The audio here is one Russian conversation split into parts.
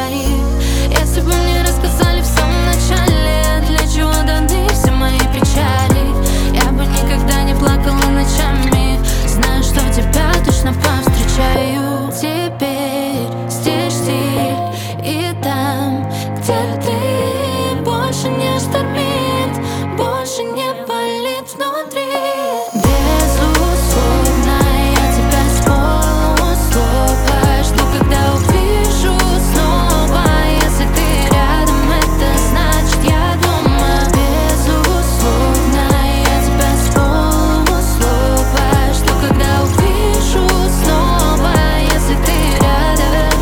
говори. Если бы мне рассказали в самом начале, для чего даны все мои печали, я бы никогда не плакала ночами, зная, что тебя точно повстречаю. Теперь здесь стиль, и там, где ты, больше не штормит, больше не болит внутри. Безусловно, я тебя с полуслова жду, когда увижу снова. Если ты рядом, это значит я дома. Безусловно, я тебя с полуслова жду, когда увижу снова. Если ты рядом,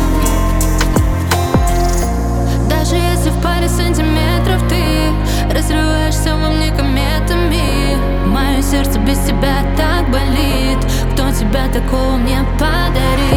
даже если в паре сантиметров ты разрываешься во мне кометами, мое сердце без тебя так болит. Кто тебя такого мне подарит?